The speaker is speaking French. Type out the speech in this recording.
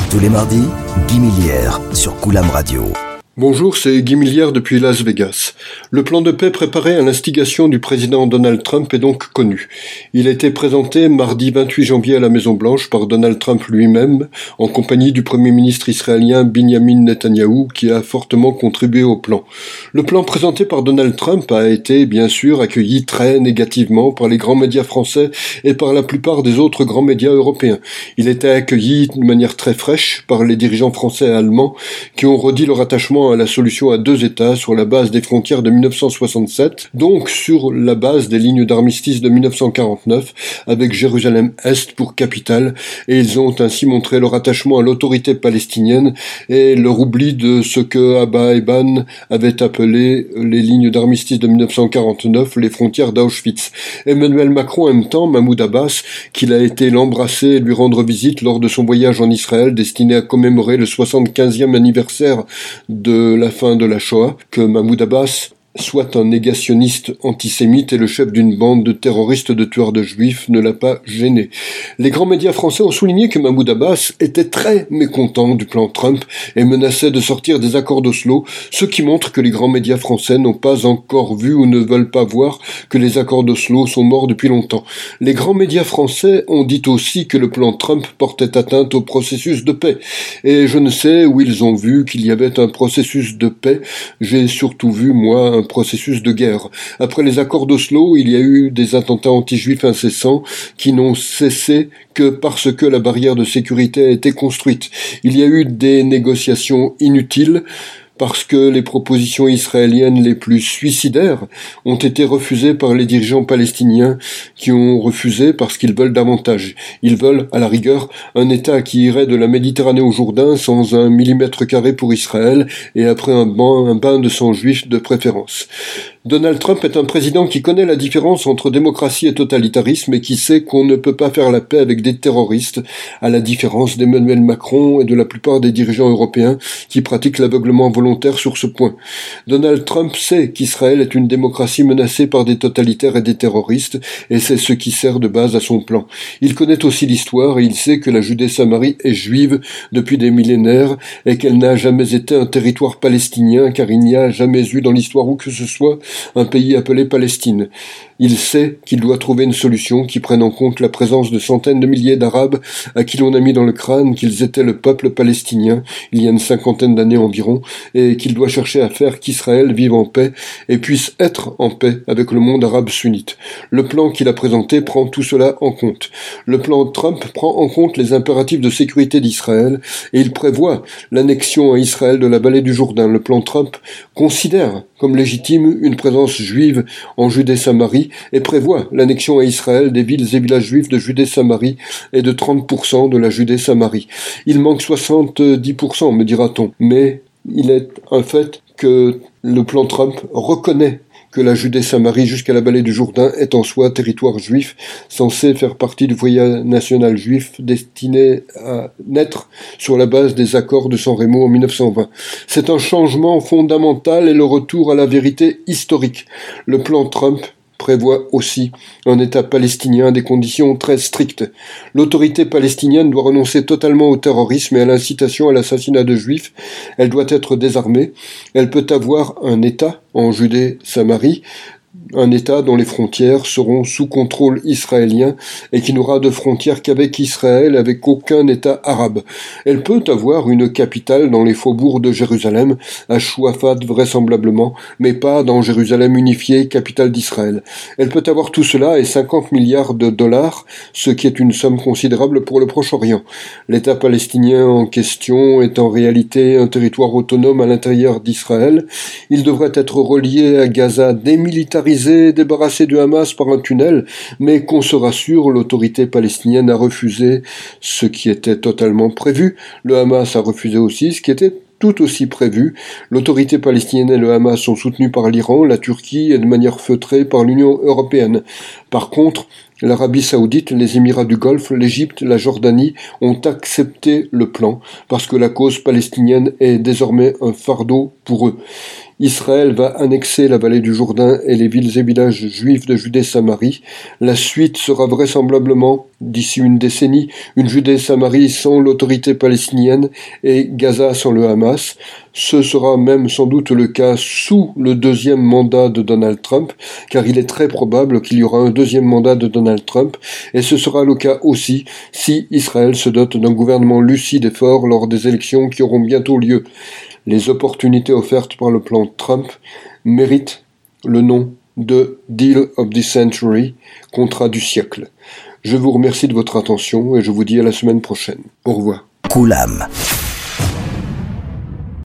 Tous les mardis, Guy Millière sur Koulam Radio. Bonjour, c'est Guy Millière depuis Las Vegas. Le plan de paix préparé à l'instigation du président Donald Trump est donc connu. Il a été présenté mardi 28 janvier à la Maison-Blanche par Donald Trump lui-même, en compagnie du Premier ministre israélien Binyamin Netanyahou, qui a fortement contribué au plan. Le plan présenté par Donald Trump a été, bien sûr, accueilli très négativement par les grands médias français et par la plupart des autres grands médias européens. Il a été accueilli de manière très fraîche par les dirigeants français et allemands qui ont redit leur attachement à la solution à deux États sur la base des frontières de 1967, donc sur la base des lignes d'armistice de 1949, avec Jérusalem-Est pour capitale, et ils ont ainsi montré leur attachement à l'autorité palestinienne et leur oubli de ce que Abba Eban avait appelé les lignes d'armistice de 1949, les frontières d'Auschwitz. Emmanuel Macron aime tant Mahmoud Abbas qu'il a été l'embrasser et lui rendre visite lors de son voyage en Israël destiné à commémorer le 75e anniversaire de la fin de la Shoah, que Mahmoud Abbas soit un négationniste antisémite et le chef d'une bande de terroristes de tueurs de juifs ne l'a pas gêné. Les grands médias français ont souligné que Mahmoud Abbas était très mécontent du plan Trump et menaçait de sortir des accords d'Oslo, ce qui montre que les grands médias français n'ont pas encore vu ou ne veulent pas voir que les accords d'Oslo sont morts depuis longtemps. Les grands médias français ont dit aussi que le plan Trump portait atteinte au processus de paix. Et je ne sais où ils ont vu qu'il y avait un processus de paix. J'ai surtout vu, moi, un processus de guerre. Après les accords d'Oslo, il y a eu des attentats anti-juifs incessants qui n'ont cessé que parce que la barrière de sécurité a été construite. Il y a eu des négociations inutiles parce que les propositions israéliennes les plus suicidaires ont été refusées par les dirigeants palestiniens qui ont refusé parce qu'ils veulent davantage. Ils veulent, à la rigueur, un État qui irait de la Méditerranée au Jourdain sans 1 millimètre carré pour Israël et après un bain de sang juif de préférence. Donald Trump est un président qui connaît la différence entre démocratie et totalitarisme et qui sait qu'on ne peut pas faire la paix avec des terroristes, à la différence d'Emmanuel Macron et de la plupart des dirigeants européens qui pratiquent l'aveuglement volontaire sur ce point. Donald Trump sait qu'Israël est une démocratie menacée par des totalitaires et des terroristes, et c'est ce qui sert de base à son plan. Il connaît aussi l'histoire et il sait que la Judée-Samarie est juive depuis des millénaires et qu'elle n'a jamais été un territoire palestinien car il n'y a jamais eu dans l'histoire où que ce soit un pays appelé Palestine. Il sait qu'il doit trouver une solution qui prenne en compte la présence de centaines de milliers d'Arabes à qui l'on a mis dans le crâne qu'ils étaient le peuple palestinien il y a une 50aine d'années environ et qu'il doit chercher à faire qu'Israël vive en paix et puisse être en paix avec le monde arabe sunnite. Le plan qu'il a présenté prend tout cela en compte. Le plan Trump prend en compte les impératifs de sécurité d'Israël et il prévoit l'annexion à Israël de la vallée du Jourdain. Le plan Trump considère comme légitime une présence juive en Judée-Samarie et prévoit l'annexion à Israël des villes et villages juifs de Judée-Samarie et de 30% de la Judée-Samarie. Il manque 70%, me dira-t-on, mais il est un fait que le plan Trump reconnaît que la Judée-Samarie jusqu'à la vallée du Jourdain est en soi territoire juif, censé faire partie du foyer national juif destiné à naître sur la base des accords de San Remo en 1920. C'est un changement fondamental et le retour à la vérité historique. Le plan Trump prévoit aussi un État palestinien à des conditions très strictes. L'autorité palestinienne doit renoncer totalement au terrorisme et à l'incitation à l'assassinat de juifs. Elle doit être désarmée. Elle peut avoir un État en Judée-Samarie, un État dont les frontières seront sous contrôle israélien et qui n'aura de frontières qu'avec Israël, avec aucun État arabe. Elle peut avoir une capitale dans les faubourgs de Jérusalem, à Chouafat vraisemblablement, mais pas dans Jérusalem unifiée, capitale d'Israël. Elle peut avoir tout cela et 50 milliards de dollars, ce qui est une somme considérable pour le Proche-Orient. L'État palestinien en question est en réalité un territoire autonome à l'intérieur d'Israël. Il devrait être relié à Gaza, démilitarisé, débarrassé du Hamas par un tunnel, mais qu'on se rassure, l'autorité palestinienne a refusé ce qui était totalement prévu. Le Hamas a refusé aussi ce qui était tout aussi prévu. L'autorité palestinienne et le Hamas sont soutenus par l'Iran, la Turquie et de manière feutrée par l'Union européenne. Par contre, l'Arabie saoudite, les Émirats du Golfe, l'Égypte, la Jordanie ont accepté le plan parce que la cause palestinienne est désormais un fardeau pour eux. Israël va annexer la vallée du Jourdain et les villes et villages juifs de Judée-Samarie. La suite sera vraisemblablement, d'ici une décennie, une Judée-Samarie sans l'autorité palestinienne et Gaza sans le Hamas. Ce sera même sans doute le cas sous le deuxième mandat de Donald Trump, car il est très probable qu'il y aura un deuxième mandat de Donald Trump, et ce sera le cas aussi si Israël se dote d'un gouvernement lucide et fort lors des élections qui auront bientôt lieu. Les opportunités offertes par le plan Trump méritent le nom de Deal of the Century, contrat du siècle. Je vous remercie de votre attention et je vous dis à la semaine prochaine. Au revoir. Koulam.